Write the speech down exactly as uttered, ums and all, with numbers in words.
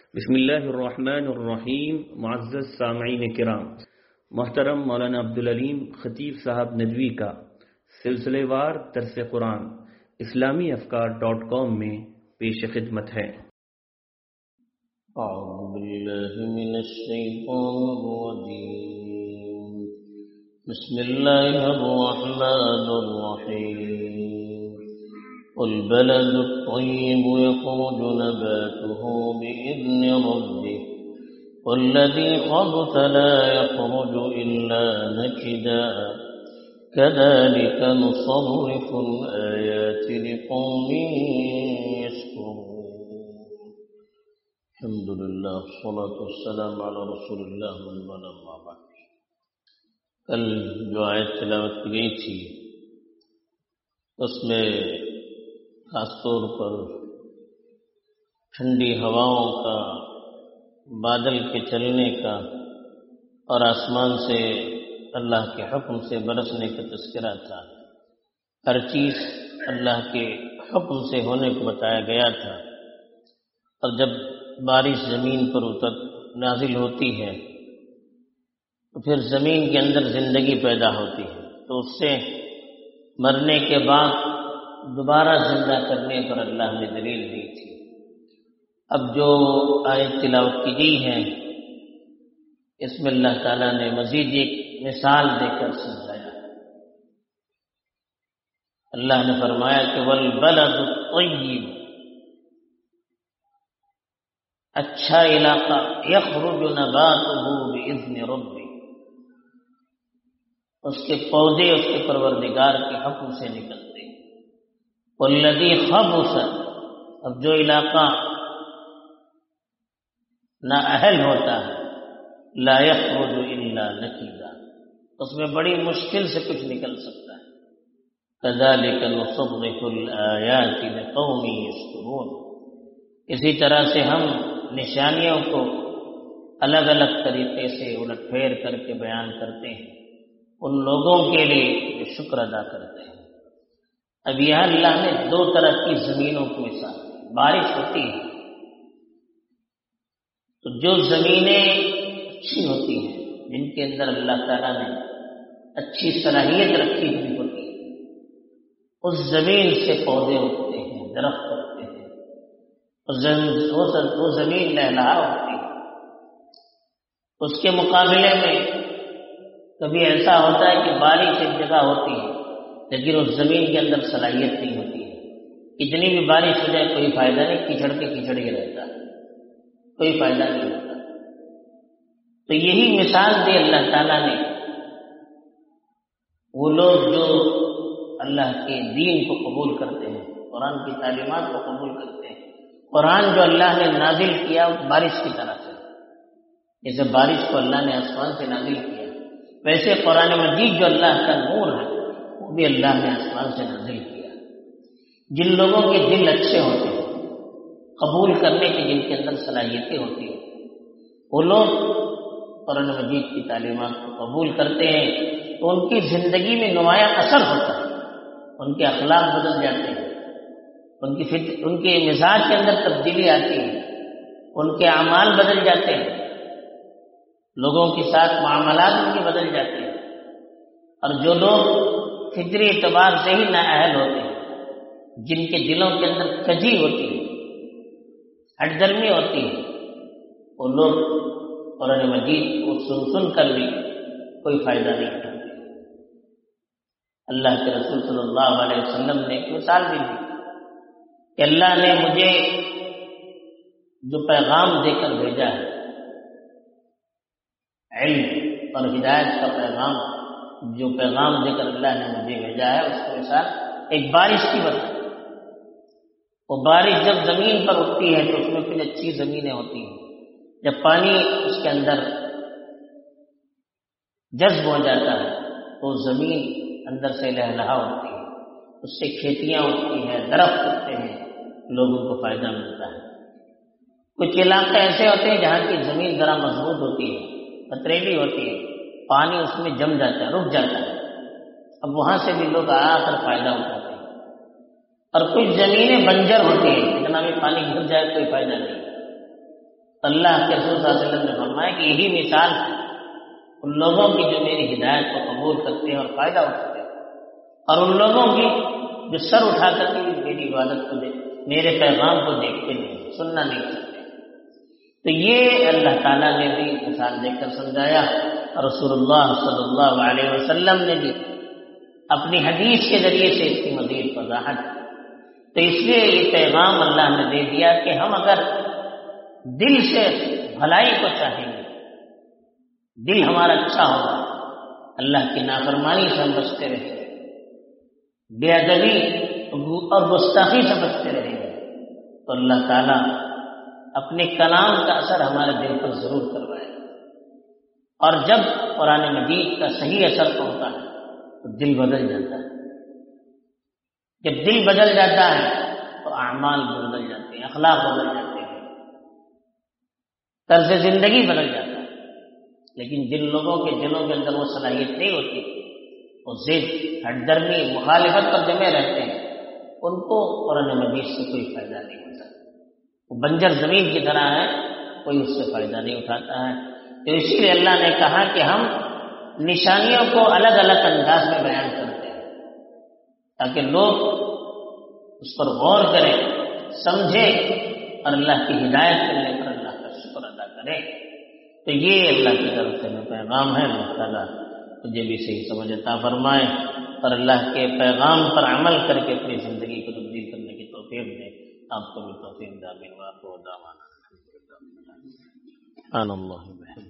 بسم اللہ الرحمن الرحیم. معزز سامعین کرام، محترم مولانا عبدالعلیم خطیب صاحب ندوی کا سلسلے وار درس قرآن اسلامی افکار ڈاٹ کام میں پیش خدمت ہے. اعوذ باللہ من الشیطان الرجیم. بسم اللہ الرحمن الرحیم. والبلد الطيب يخرج نباته بإذن ربه والذي خبث لا يخرج إلا نكدا كذلك نصرف الآيات لقوم يشكرون. الحمد لله والصلاة والسلام على رسول الله أما بعد. کل جو آیت تلاوت کی گئی تھی اس میں خاص طور پر ٹھنڈی ہواؤں کا، بادل کے چلنے کا اور آسمان سے اللہ کے حکم سے برسنے کا تذکرہ تھا. ہر چیز اللہ کے حکم سے ہونے کو بتایا گیا تھا. اور جب بارش زمین پر اتر نازل ہوتی ہے تو پھر زمین کے اندر زندگی پیدا ہوتی ہے، تو اس سے مرنے کے بعد دوبارہ زندہ کرنے پر اللہ نے دلیل دی تھی. اب جو آیت تلاوت کی گئی ہے اس میں اللہ تعالیٰ نے مزید ایک مثال دے کر سمجھایا. اللہ نے فرمایا کہ والبلد الطیب، اچھا علاقہ، یخرج نباتہ باذن ربہ، اس کے پودے اس کے پروردگار کے حکم سے نکلتے. والذی خبث، اب جو علاقہ نااہل ہوتا ہے، لا یخرج الا نکدا، اس میں بڑی مشکل سے کچھ نکل سکتا ہے. کذالک نصرف الآیات لقوم یشکرون، اسی طرح سے ہم نشانیوں کو الگ الگ طریقے سے الٹ پھیر کر کے بیان کرتے ہیں ان لوگوں کے لیے جو شکر ادا کرتے ہیں. اب یہاں اللہ نے دو طرح کی زمینوں کو مثال دی. بارش ہوتی ہے تو جو زمینیں اچھی ہوتی ہیں، جن کے اندر اللہ تعالیٰ نے اچھی صلاحیت رکھی ہوئی ہوتی ہے، اس زمین سے پودے اگتے ہیں، درخت اگتے ہیں، وہ زمین لہلہا ہوتی ہے. اس کے مقابلے میں کبھی ایسا ہوتا ہے کہ بارش ایک جگہ ہوتی ہے لیکن اس زمین کے اندر صلاحیت نہیں ہوتی ہے. کتنی بھی بارش ہو جائے کوئی فائدہ نہیں، کیچڑ کے کیچڑ ہی رہتا ہے، کوئی فائدہ نہیں ہوتا. تو یہی مثال دی اللہ تعالیٰ نے وہ لوگ جو اللہ کے دین کو قبول کرتے ہیں، قرآن کی تعلیمات کو قبول کرتے ہیں. قرآن جو اللہ نے نازل کیا بارش کی طرح سے، جیسے بارش کو اللہ نے آسمان سے نازل کیا، ویسے قرآن مجید جو اللہ کا نور ہے وہ بھی اللہ نے آسمان سے نازل کیا. جن لوگوں کے دل اچھے ہوتے ہیں، قبول کرنے کی جن کے اندر صلاحیتیں ہوتی ہیں، وہ لوگ قرآن مجید کی تعلیمات کو قبول کرتے ہیں تو ان کی زندگی میں نمایاں اثر ہوتا ہے. ان کے اخلاق بدل جاتے ہیں، ان کی فطر ان کے مزاج کے اندر تبدیلی آتی ہے، ان کے اعمال بدل جاتے ہیں، لوگوں کے ساتھ معاملات ان کے بدل جاتے ہیں. اور جو لوگ فطری اعتبار سے ہی نااہل ہوتے ہیں، جن کے دلوں کے اندر کجی ہوتی ہے، ہٹ درمی ہوتی ہے، وہ لوگ قرآن مجید کو سن سن کر بھی کوئی فائدہ نہیں اٹھاتے. اللہ کے رسول صلی اللہ علیہ وسلم نے ایک مثال بھی دی کہ اللہ نے مجھے جو پیغام دے کر بھیجا ہے، علم اور ہدایت کا پیغام، جو پیغام دے کر اللہ نے مجھے بھیجا ہے، اس کو مثال ایک بارش کی بتا. وہ بارش جب زمین پر اٹھتی ہے تو اس میں کچھ اچھی زمینیں ہوتی ہیں، جب پانی اس کے اندر جذب ہو جاتا ہے تو زمین اندر سے لہلہا ہوتی ہے، اس سے کھیتیاں اگتی ہیں، درخت اگتے ہیں، لوگوں کو فائدہ ملتا ہے. کچھ علاقے ایسے ہوتے ہیں جہاں کی زمین ذرا مضبوط ہوتی ہے، پتریلی ہوتی ہے، پانی اس میں جم جاتا ہے، رک جاتا ہے. اب وہاں سے بھی لوگ آ کر فائدہ اٹھاتے ہیں. اور کچھ زمینیں بنجر ہوتی ہیں، اتنا بھی پانی گر جائے کوئی فائدہ نہیں. اللہ کے رسول صلی اللہ علیہ وسلم نے فرمایا کہ یہی مثال ہے ان لوگوں کی جو میری ہدایت کو قبول کرتے ہیں اور فائدہ اٹھاتے ہیں، اور ان لوگوں کی جو سر اٹھا کر کے میری عبادت کو دے میرے پیغام کو دیکھتے نہیں، سننا نہیں چاہتے۔ تو یہ اللہ تعالیٰ نے بھی مثال دے کر سمجھایا، اور رسول اللہ صلی اللہ علیہ وسلم نے بھی اپنی حدیث کے ذریعے سے اس کی مزید وضاحت۔ تو اس لیے یہ پیغام اللہ نے دے دیا کہ ہم اگر دل سے بھلائی کو چاہیں گے، دل ہمارا اچھا ہوگا، اللہ کی نافرمانی سے ہم بچتے رہیں گے، بے ادبی اور گستاخی سے بچتے رہیں گے، تو اللہ تعالیٰ اپنے کلام کا اثر ہمارے دل پر ضرور کروائے گا۔ اور جب قرآن مجید کا صحیح اثر پڑتا ہے تو دل بدل جاتا ہے، جب دل بدل جاتا ہے تو اعمال بدل جاتے ہیں، اخلاق بدل جاتے ہیں، طرز زندگی بدل جاتا ہے۔ لیکن جن لوگوں کے دلوں کے اندر وہ صلاحیت نہیں ہوتی، وہ ضد، ہٹ درمی، مخالفت پر جمے رہتے ہیں، ان کو قرآن مجید سے کوئی فائدہ نہیں ہوتا، وہ بنجر زمین کی طرح ہے، کوئی اس سے فائدہ نہیں اٹھاتا ہے۔ تو اسی لیے اللہ نے کہا کہ ہم نشانیوں کو الگ الگ انداز میں بیان کرتے ہیں تاکہ لوگ اس پر غور کریں، سمجھیں، اور اللہ کی ہدایت کرنے پر اللہ کا شکر ادا کریں۔ تو یہ اللہ کی طرف سے میں پیغام ہے، اللہ تعالیٰ مجھے بھی صحیح سمجھ عطا فرمائے اور اللہ کے پیغام پر عمل کر کے اپنی زندگی کو تبدیل کرنے کی توفیق دے۔ آپ کو بھی توفیق دے۔ آمین۔ وآخر دعوانا الحمدللہ۔ سبحان اللہ۔